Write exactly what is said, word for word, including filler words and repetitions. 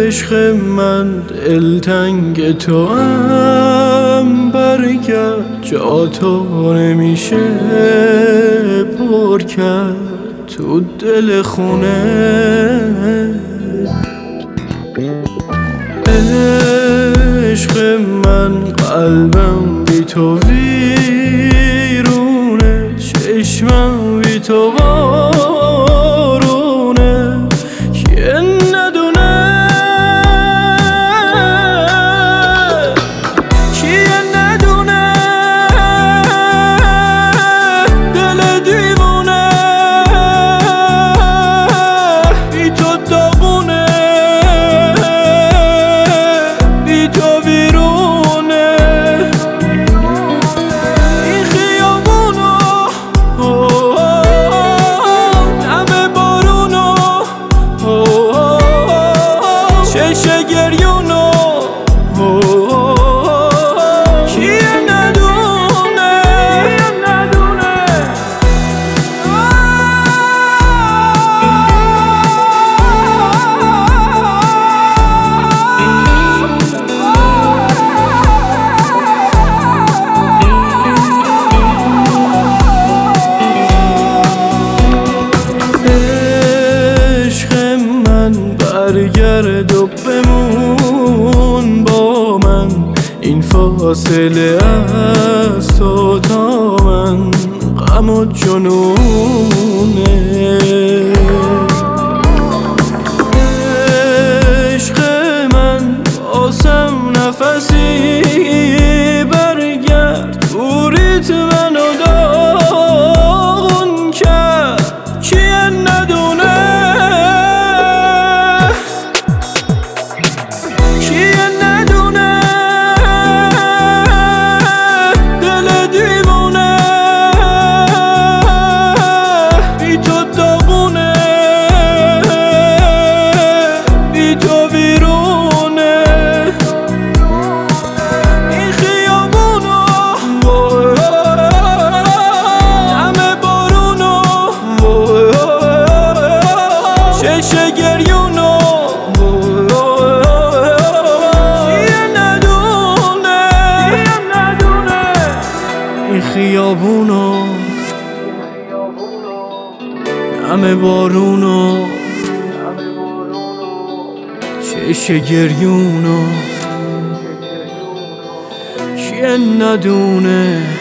عشق من دلتنگ تو هم، برگرد جا تو نمیشه پر کرد تو دل خونه. عشق من قلبم بی تو ویرونه، چشمم بی تو بارونه، که ندونه کیه ندونه دل دیوونه بی تو داغونه، بی تو ویرونه. این خیابونو دم بارونو چش گریونو کیه ندونه عشق من برگرد و بمون با من، این فاصله از تو تا من غم و جنونه. عشق من باسم نفسی برگرد، دوریت منو داغون کرد، کیه ندونه کیه ندونه دل دیوونه بی تو داغونه، بی تو ویرونه. این خیابونو همه بارونو چش گریونو این خیابونو همه بارونو چش گریونو کیه ندونه.